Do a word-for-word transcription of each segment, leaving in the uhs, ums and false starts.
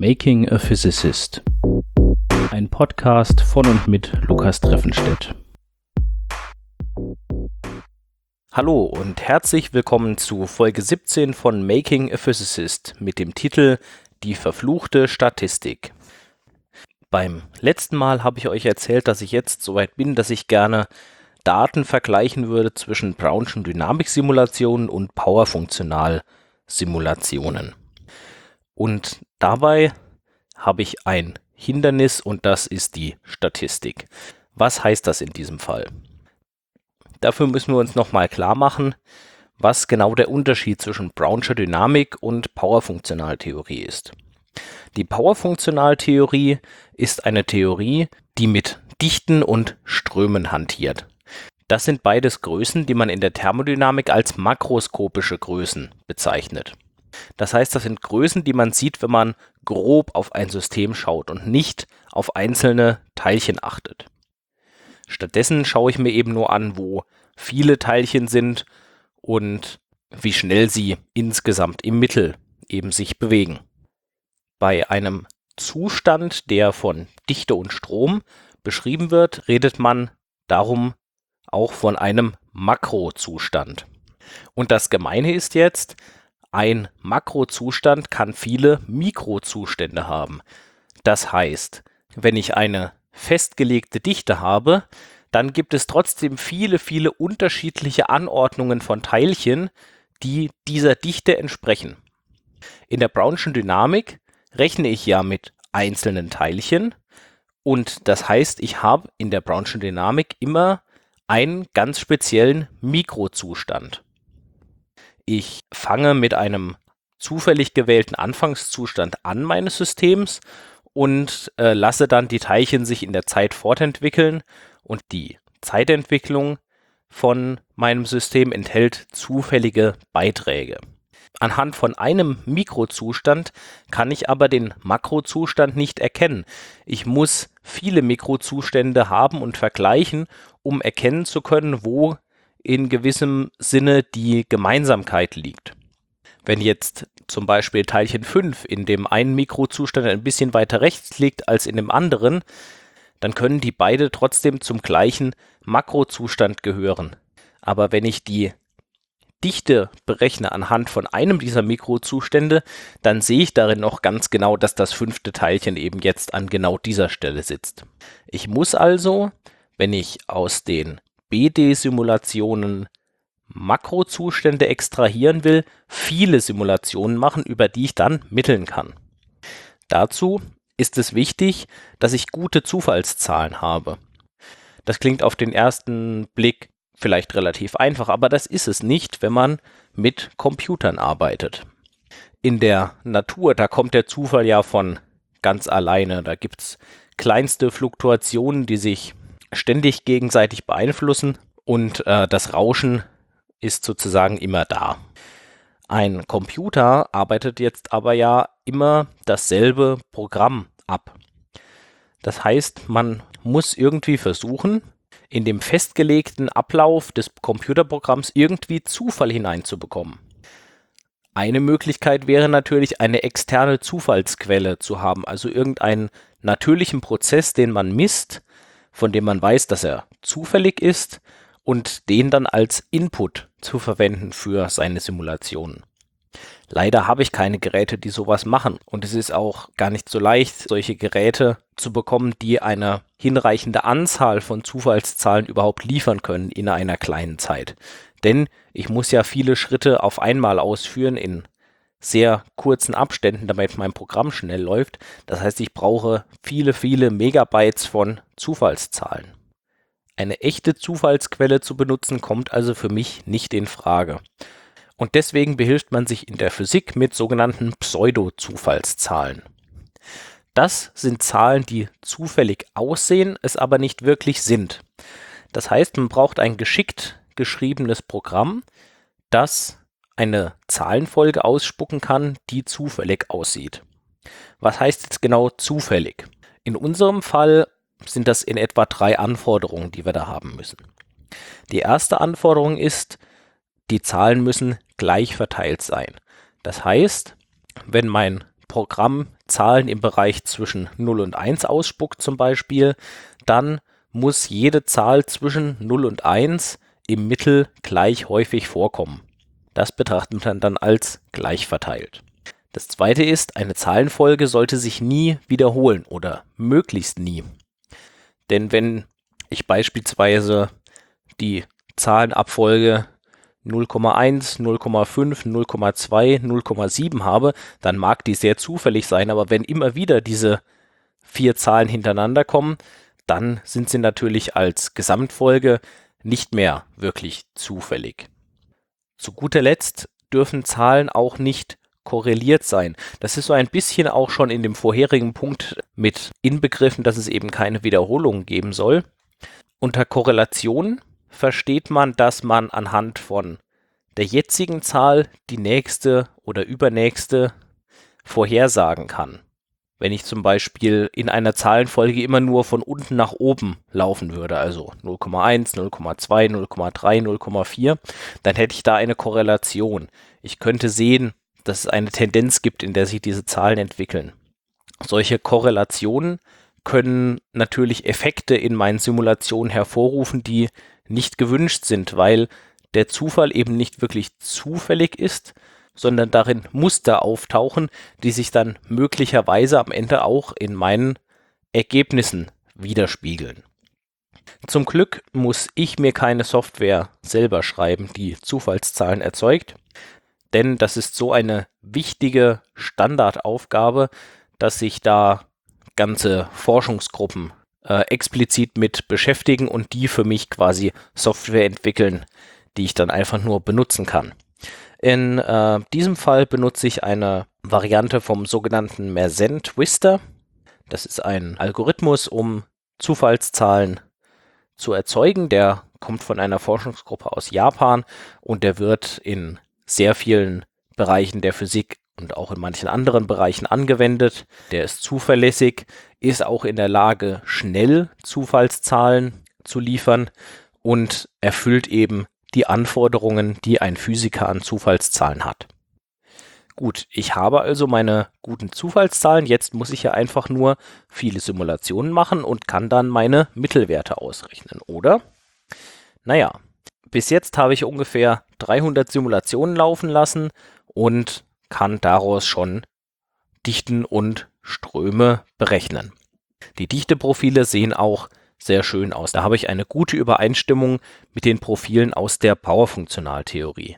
Making a Physicist. Ein Podcast von und mit Lukas Treffenstedt. Hallo und herzlich willkommen zu Folge siebzehn von Making a Physicist mit dem Titel Die verfluchte Statistik. Beim letzten Mal habe ich euch erzählt, dass ich jetzt soweit bin, dass ich gerne Daten vergleichen würde zwischen Brownschen Dynamiksimulationen und Powerfunktionalsimulationen. Und dabei habe ich ein Hindernis und das ist die Statistik. Was heißt das in diesem Fall? Dafür müssen wir uns nochmal klar machen, was genau der Unterschied zwischen Brownscher Dynamik und Powerfunktionaltheorie ist. Die Powerfunktionaltheorie ist eine Theorie, die mit Dichten und Strömen hantiert. Das sind beides Größen, die man in der Thermodynamik als makroskopische Größen bezeichnet. Das heißt, das sind Größen, die man sieht, wenn man grob auf ein System schaut und nicht auf einzelne Teilchen achtet. Stattdessen schaue ich mir eben nur an, wo viele Teilchen sind und wie schnell sie insgesamt im Mittel eben sich bewegen. Bei einem Zustand, der von Dichte und Strom beschrieben wird, redet man darum auch von einem Makrozustand. Und das Gemeine ist jetzt, ein Makrozustand kann viele Mikrozustände haben. Das heißt, wenn ich eine festgelegte Dichte habe, dann gibt es trotzdem viele, viele unterschiedliche Anordnungen von Teilchen, die dieser Dichte entsprechen. In der Brownschen Dynamik rechne ich ja mit einzelnen Teilchen und das heißt, ich habe in der Brownschen Dynamik immer einen ganz speziellen Mikrozustand. Ich fange mit einem zufällig gewählten Anfangszustand an meines Systems und äh, lasse dann die Teilchen sich in der Zeit fortentwickeln und die Zeitentwicklung von meinem System enthält zufällige Beiträge. Anhand von einem Mikrozustand kann ich aber den Makrozustand nicht erkennen. Ich muss viele Mikrozustände haben und vergleichen, um erkennen zu können, wo in gewissem Sinne die Gemeinsamkeit liegt. Wenn jetzt zum Beispiel Teilchen fünf in dem einen Mikrozustand ein bisschen weiter rechts liegt als in dem anderen, dann können die beide trotzdem zum gleichen Makrozustand gehören. Aber wenn ich die Dichte berechne anhand von einem dieser Mikrozustände, dann sehe ich darin noch ganz genau, dass das fünfte Teilchen eben jetzt an genau dieser Stelle sitzt. Ich muss also, wenn ich aus den B D-Simulationen Makrozustände extrahieren will, viele Simulationen machen, über die ich dann mitteln kann. Dazu ist es wichtig, dass ich gute Zufallszahlen habe. Das klingt auf den ersten Blick vielleicht relativ einfach, aber das ist es nicht, wenn man mit Computern arbeitet. In der Natur, da kommt der Zufall ja von ganz alleine. Da gibt es kleinste Fluktuationen, die sich ständig gegenseitig beeinflussen und äh, das Rauschen ist sozusagen immer da. Ein Computer arbeitet jetzt aber ja immer dasselbe Programm ab. Das heißt, man muss irgendwie versuchen, in dem festgelegten Ablauf des Computerprogramms irgendwie Zufall hineinzubekommen. Eine Möglichkeit wäre natürlich, eine externe Zufallsquelle zu haben, also irgendeinen natürlichen Prozess, den man misst, von dem man weiß, dass er zufällig ist und den dann als Input zu verwenden für seine Simulationen. Leider habe ich keine Geräte, die sowas machen und es ist auch gar nicht so leicht, solche Geräte zu bekommen, die eine hinreichende Anzahl von Zufallszahlen überhaupt liefern können in einer kleinen Zeit. Denn ich muss ja viele Schritte auf einmal ausführen in sehr kurzen Abständen, damit mein Programm schnell läuft. Das heißt, ich brauche viele, viele Megabytes von Zufallszahlen. Eine echte Zufallsquelle zu benutzen, kommt also für mich nicht in Frage. Und deswegen behilft man sich in der Physik mit sogenannten Pseudo-Zufallszahlen. Das sind Zahlen, die zufällig aussehen, es aber nicht wirklich sind. Das heißt, man braucht ein geschickt geschriebenes Programm, das eine Zahlenfolge ausspucken kann, die zufällig aussieht. Was heißt jetzt genau zufällig? In unserem Fall sind das in etwa drei Anforderungen, die wir da haben müssen. Die erste Anforderung ist, die Zahlen müssen gleich verteilt sein. Das heißt, wenn mein Programm Zahlen im Bereich zwischen null und eins ausspuckt zum Beispiel, dann muss jede Zahl zwischen null und eins im Mittel gleich häufig vorkommen. Das betrachtet man dann als gleich verteilt. Das zweite ist, eine Zahlenfolge sollte sich nie wiederholen oder möglichst nie. Denn wenn ich beispielsweise die Zahlenabfolge null Komma eins, null Komma fünf, null Komma zwei, null Komma sieben habe, dann mag die sehr zufällig sein, aber wenn immer wieder diese vier Zahlen hintereinander kommen, dann sind sie natürlich als Gesamtfolge nicht mehr wirklich zufällig. Zu guter Letzt dürfen Zahlen auch nicht korreliert sein. Das ist so ein bisschen auch schon in dem vorherigen Punkt mit inbegriffen, dass es eben keine Wiederholung geben soll. Unter Korrelation versteht man, dass man anhand von der jetzigen Zahl die nächste oder übernächste vorhersagen kann. Wenn ich zum Beispiel in einer Zahlenfolge immer nur von unten nach oben laufen würde, also null Komma eins, null Komma zwei, null Komma drei, null Komma vier, dann hätte ich da eine Korrelation. Ich könnte sehen, dass es eine Tendenz gibt, in der sich diese Zahlen entwickeln. Solche Korrelationen können natürlich Effekte in meinen Simulationen hervorrufen, die nicht gewünscht sind, weil der Zufall eben nicht wirklich zufällig ist, sondern darin Muster auftauchen, die sich dann möglicherweise am Ende auch in meinen Ergebnissen widerspiegeln. Zum Glück muss ich mir keine Software selber schreiben, die Zufallszahlen erzeugt, denn das ist so eine wichtige Standardaufgabe, dass sich da ganze Forschungsgruppen äh, explizit mit beschäftigen und die für mich quasi Software entwickeln, die ich dann einfach nur benutzen kann. In äh, diesem Fall benutze ich eine Variante vom sogenannten Mersenne Twister. Das ist ein Algorithmus, um Zufallszahlen zu erzeugen. Der kommt von einer Forschungsgruppe aus Japan und der wird in sehr vielen Bereichen der Physik und auch in manchen anderen Bereichen angewendet. Der ist zuverlässig, ist auch in der Lage, schnell Zufallszahlen zu liefern und erfüllt eben die Anforderungen, die ein Physiker an Zufallszahlen hat. Gut, ich habe also meine guten Zufallszahlen, jetzt muss ich ja einfach nur viele Simulationen machen und kann dann meine Mittelwerte ausrechnen, oder? Naja, bis jetzt habe ich ungefähr dreihundert Simulationen laufen lassen und kann daraus schon Dichten und Ströme berechnen. Die Dichteprofile sehen auch sehr schön aus. Da habe ich eine gute Übereinstimmung mit den Profilen aus der Powerfunktionaltheorie.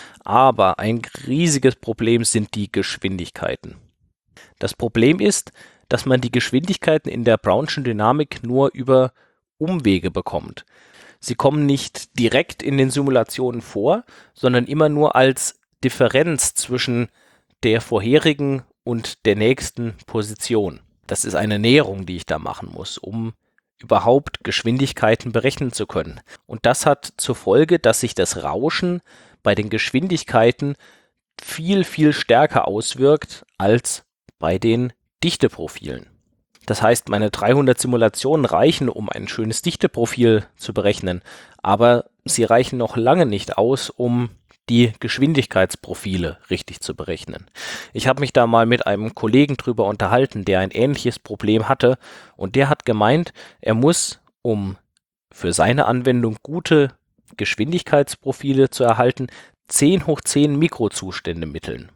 Aber ein riesiges Problem sind die Geschwindigkeiten. Das Problem ist, dass man die Geschwindigkeiten in der Brownschen Dynamik nur über Umwege bekommt. Sie kommen nicht direkt in den Simulationen vor, sondern immer nur als Differenz zwischen der vorherigen und der nächsten Position. Das ist eine Näherung, die ich da machen muss, um überhaupt Geschwindigkeiten berechnen zu können. Und das hat zur Folge, dass sich das Rauschen bei den Geschwindigkeiten viel, viel stärker auswirkt als bei den Dichteprofilen. Das heißt, meine dreihundert Simulationen reichen, um ein schönes Dichteprofil zu berechnen, aber sie reichen noch lange nicht aus, um die Geschwindigkeitsprofile richtig zu berechnen. Ich habe mich da mal mit einem Kollegen drüber unterhalten, der ein ähnliches Problem hatte, und der hat gemeint, er muss, um für seine Anwendung gute Geschwindigkeitsprofile zu erhalten, zehn hoch zehn Mikrozustände mitteln.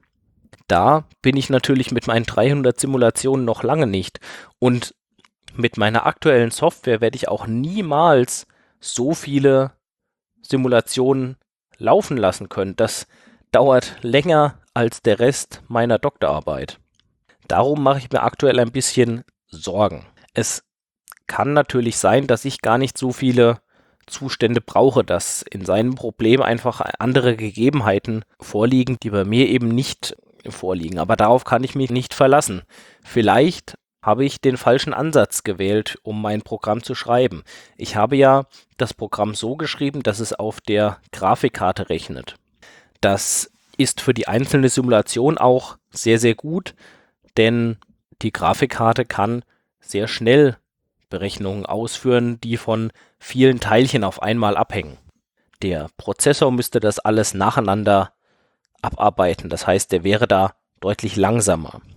Da bin ich natürlich mit meinen dreihundert Simulationen noch lange nicht, und mit meiner aktuellen Software werde ich auch niemals so viele Simulationen laufen lassen können. Das dauert länger als der Rest meiner Doktorarbeit. Darum mache ich mir aktuell ein bisschen Sorgen. Es kann natürlich sein, dass ich gar nicht so viele Zustände brauche, dass in seinem Problem einfach andere Gegebenheiten vorliegen, die bei mir eben nicht vorliegen. Aber darauf kann ich mich nicht verlassen. Vielleicht habe ich den falschen Ansatz gewählt, um mein Programm zu schreiben. Ich habe ja das Programm so geschrieben, dass es auf der Grafikkarte rechnet. Das ist für die einzelne Simulation auch sehr, sehr gut, denn die Grafikkarte kann sehr schnell Berechnungen ausführen, die von vielen Teilchen auf einmal abhängen. Der Prozessor müsste das alles nacheinander abarbeiten. Das heißt, der wäre da deutlich langsamer.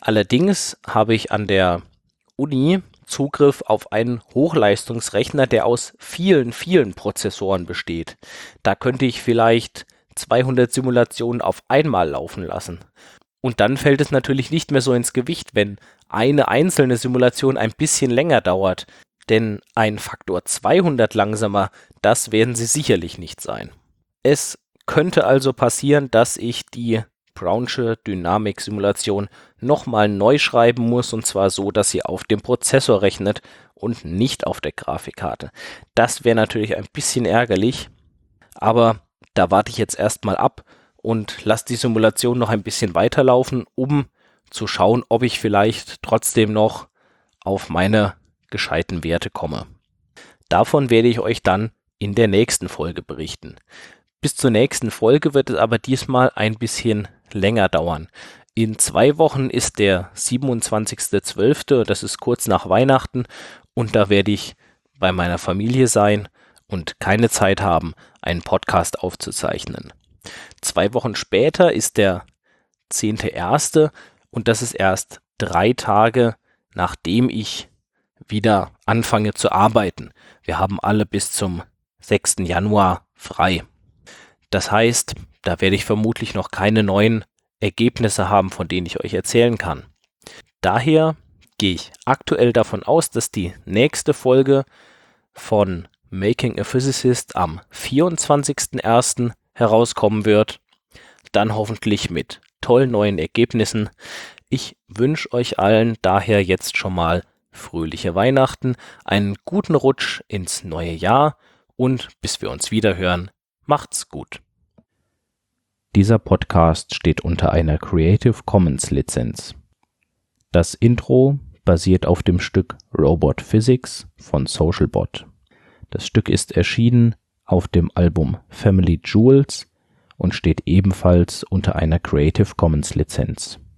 Allerdings habe ich an der Uni Zugriff auf einen Hochleistungsrechner, der aus vielen, vielen Prozessoren besteht. Da könnte ich vielleicht zweihundert Simulationen auf einmal laufen lassen. Und dann fällt es natürlich nicht mehr so ins Gewicht, wenn eine einzelne Simulation ein bisschen länger dauert. Denn ein Faktor zweihundert langsamer, das werden sie sicherlich nicht sein. Es könnte also passieren, dass ich die Brownsche Dynamik-Simulation nochmal neu schreiben muss, und zwar so, dass sie auf dem Prozessor rechnet und nicht auf der Grafikkarte. Das wäre natürlich ein bisschen ärgerlich, aber da warte ich jetzt erstmal ab und lasse die Simulation noch ein bisschen weiterlaufen, um zu schauen, ob ich vielleicht trotzdem noch auf meine gescheiten Werte komme. Davon werde ich euch dann in der nächsten Folge berichten. Bis zur nächsten Folge wird es aber diesmal ein bisschen länger dauern. In zwei Wochen ist der siebenundzwanzigster zwölfter, das ist kurz nach Weihnachten, und da werde ich bei meiner Familie sein und keine Zeit haben, einen Podcast aufzuzeichnen. Zwei Wochen später ist der zehnter erster und das ist erst drei Tage, nachdem ich wieder anfange zu arbeiten. Wir haben alle bis zum sechsten Januar frei. Das heißt, da werde ich vermutlich noch keine neuen Ergebnisse haben, von denen ich euch erzählen kann. Daher gehe ich aktuell davon aus, dass die nächste Folge von Making a Physicist am vierundzwanzigsten ersten herauskommen wird. Dann hoffentlich mit tollen neuen Ergebnissen. Ich wünsche euch allen daher jetzt schon mal fröhliche Weihnachten, einen guten Rutsch ins neue Jahr und bis wir uns wieder hören, macht's gut. Dieser Podcast steht unter einer Creative Commons Lizenz. Das Intro basiert auf dem Stück Robot Physics von Socialbot. Das Stück ist erschienen auf dem Album Family Jewels und steht ebenfalls unter einer Creative Commons Lizenz.